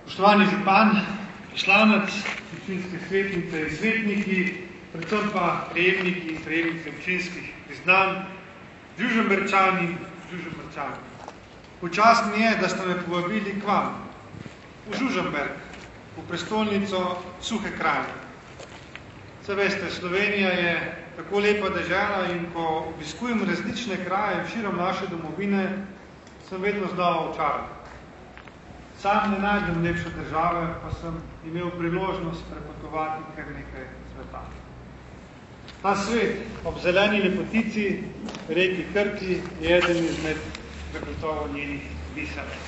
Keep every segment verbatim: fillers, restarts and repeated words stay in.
Spoštovani župan, poslanec, občinske svetnice in svetniki, predvsem pa prejemniki in prejemnice občinskih priznanj, Žužemberčani, Žužemberčani. Počast mi je, da ste me povabili k vam, v Žužemberk, v prestolnico Suhe krajine. Saj veste, Slovenija je tako lepa dežela in ko obiskujem različne kraje širom naše domovine, sem vedno znal očarati. Sam ne najdem lepše države, pa sem imel priložnost prepotovati kar nekaj sveta. Ta svet ob zeleni lepotici, reki Krki, je eden izmed zagotovo njenih biserov.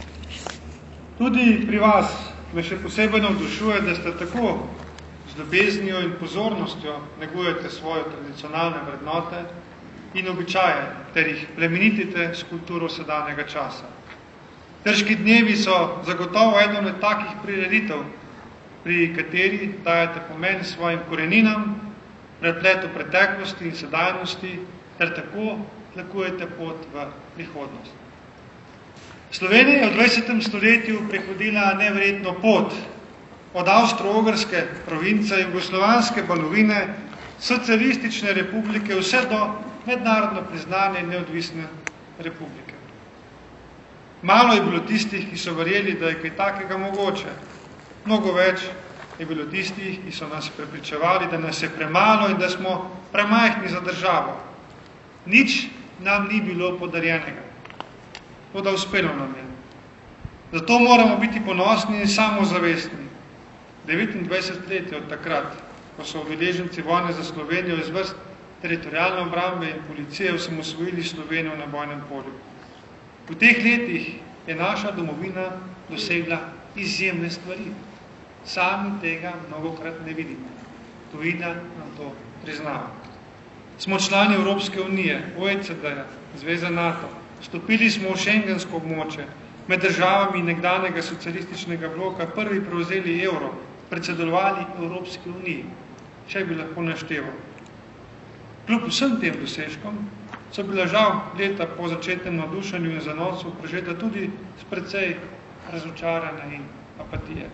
Tudi pri vas me še posebej navdušuje, da ste tako z ljubeznijo in pozornostjo negujete svoje tradicionalne vrednote in običaje, ter jih plemenitite s kulturo sedanjega časa. Trški dnevi so zagotovo eden od takih prireditev, pri kateri dajete pomen svojim koreninam, prepletu preteklosti in sedajnosti, ter tako tlakujete pot v prihodnost. Slovenija je v dvajsetem stoletju prehodila neverjetno pot od Avstro-Ogrske province, jugoslovanske banovine, socialistične republike, vse do mednarodno priznane in neodvisne republike. Malo je bilo tistih, ki so verjeli, da je kaj takega mogoče. Mnogo več je bilo tistih, ki so nas prepričevali, da nas je premalo in da smo premajhni za državo. Nič nam ni bilo podarjenega. Toda uspelo nam je. Zato moramo biti ponosni in samozavestni. devetindvajset let je od takrat, ko so udeleženci vojne za Slovenijo iz vrst teritorialne obrambe in policije osamosvojili Slovenijo na bojnem polju. V teh letih je naša domovina dosegla izjemne stvari. Sami tega mnogokrat ne vidimo. Tujina nam to priznava. Smo člani Evropske unije, O E C D-ja, Zveze NATO. Vstopili smo v šengensko območje, med državami nekdanjega socialističnega bloka prvi prevzeli evro, predsedovali Evropski uniji. Še bi lahko našteval. Kljub vsem tem dosežkom so bila žal leta po začetnem navdušenju in zanosu prežeta tudi s precej razočaranja in apatije.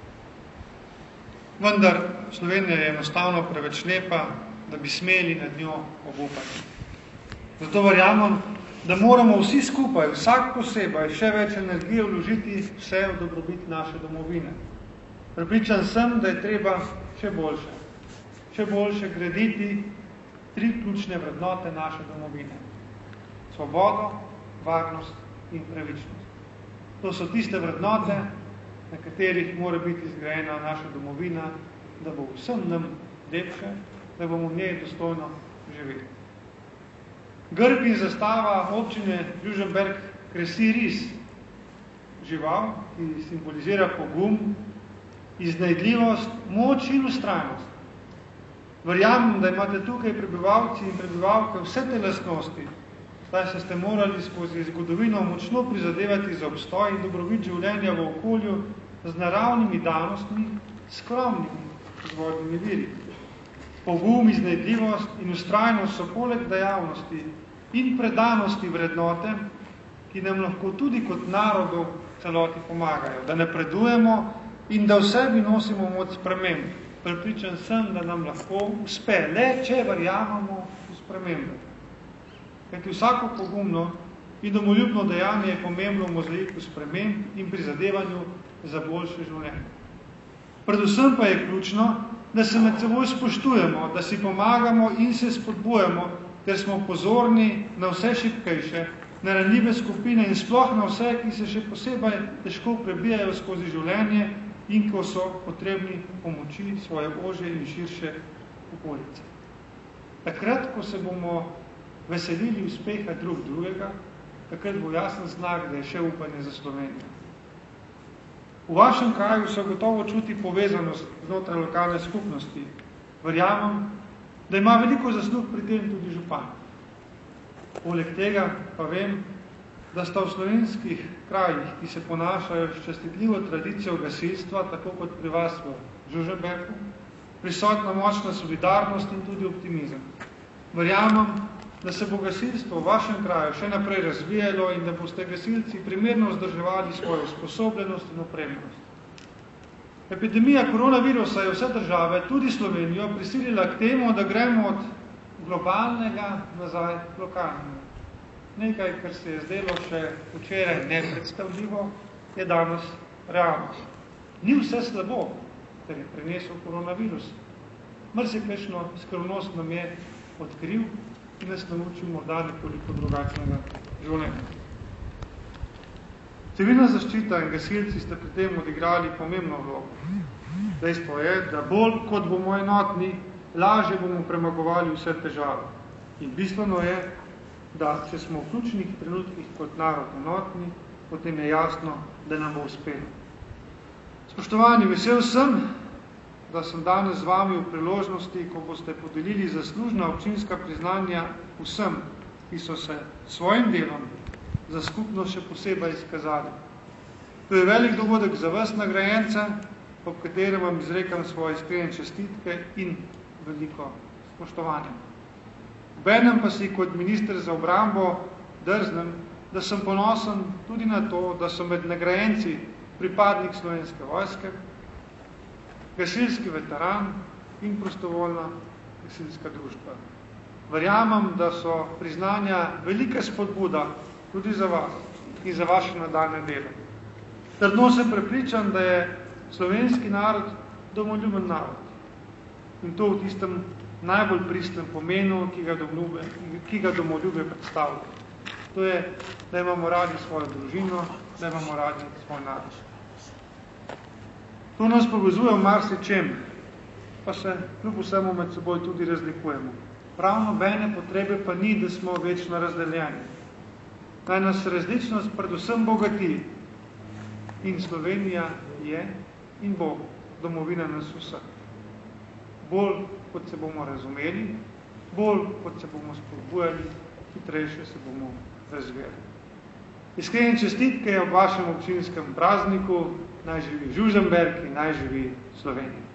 Vendar Slovenija je enostavno preveč lepa, da bi smeli nad njo obupati. Zato verjamem, da moramo vsi skupaj, vsak posebej, še več energije vložiti vse v dobrobit naše domovine. Prepričan sem, da je treba še boljše. Še boljše graditi tri ključne vrednote naše domovine. Svobodo, varnost in pravičnost. To so tiste vrednote, na katerih mora biti zgrajena naša domovina, da bo vsem nam lepše, da bomo v njej dostojno živeli. Grb in zastava občine Žužemberk kresi ris, žival, ki simbolizira pogum, iznajdljivost, moč in vztrajnost. Verjamem, da imate tukaj prebivalci in prebivalke vse te lastnosti, saj se ste morali skozi zgodovino močno prizadevati za obstoj in dobrobit življenja v okolju z naravnimi danostmi, skromnimi izvornimi viri. Pogum, iznajdljivost in vztrajnost so poleg dejavnosti in predanosti vrednote, ki nam lahko tudi kot narodu celoti pomagajo, da napredujemo in da v sebi nosimo moč sprememb. Prepričan sem, da nam lahko uspe, le če verjamemo v spremembe. Kajti vsako pogumno in domoljubno dejanje je pomembno v mozaiku sprememb in prizadevanju za boljše življenje. Predvsem pa je ključno, da se med seboj spoštujemo, da si pomagamo in se spodbujamo, ter smo pozorni na vse šibkejše, na ranljive skupine in sploh na vse, ki se še posebej težko prebijajo skozi življenje in ko so potrebni pomoči svoje ožje in širše okolice. Takrat, ko se bomo veselili uspeha drug drugega, takrat bo jasen znak, da je še upanje za Slovenijo. V vašem kraju se gotovo čuti povezanost znotraj lokalne skupnosti. Verjamem, da ima veliko zaslug pri tem tudi župan. Poleg tega pa vem, da sta v slovenskih krajih, ki se ponašajo s častitljivo tradicijo gasilstva, tako kot pri vas v Žužemberku, prisotna močna solidarnost in tudi optimizem. Verjamem, da se bo gasilstvo v vašem kraju še naprej razvijalo in da boste gasilci primerno vzdrževali svojo usposobljenost in opremljenost. Epidemija koronavirusa je vse države, tudi Slovenijo, prisilila k temu, da gremo od globalnega nazaj k lokalnemu. Nekaj, kar se je zdelo še včeraj nepredstavljivo, je danes realnost. Ni vse slabo, ker je prenesel koronavirus. Marsikajšno skrivnost nam je odkril in nas naučil morda nekoliko drugačnega življenja. Civilna zaščita in gasilci ste pri tem odigrali pomembno vlogo. Dejstvo je, da bolj kot bomo enotni, lažje bomo premagovali vse težave. In bistveno je, da če smo v ključnih trenutkih kot narod enotni, potem je jasno, da nam bo uspelo. Spoštovani, vesel sem, da sem danes z vami v priložnosti, ko boste podelili zaslužna občinska priznanja vsem, ki so se svojim delom za skupnost še posebej izkazali. To je velik dogodek za vas nagrajence, ob katerem vam izrekam svoje iskrene čestitke in veliko spoštovanja. Obenem pa si kot minister za obrambo drznem, da sem ponosen tudi na to, da so med nagrajenci pripadnik Slovenske vojske, gasilski veteran in prostovoljna gasilska društva. Verjamem, da so priznanja velika spodbuda tudi za vas in za vaše nadaljne delo. Trdno sem prepričan, da je slovenski narod domoljuben narod. In to v tistem najbolj pristnem pomenu, ki ga, domoljube, ki ga domoljube predstavlja. To je, da imamo radi svojo družino, da imamo radi svoj narod. To nas povezuje v marsičem, pa se kljub vsemu med seboj tudi razlikujemo. Pravno bene potrebe pa ni, da smo večno razdeljeni. Naj nas različnost predvsem bogati in Slovenija je in bo domovina nas vseh. Bolj, kot se bomo razumeli, bolj, kot se bomo spodbujali, hitrejše se bomo razvijali. Iskrene čestitke ob vašem občinskem prazniku, naj živi Žužemberk in naj živi Slovenija.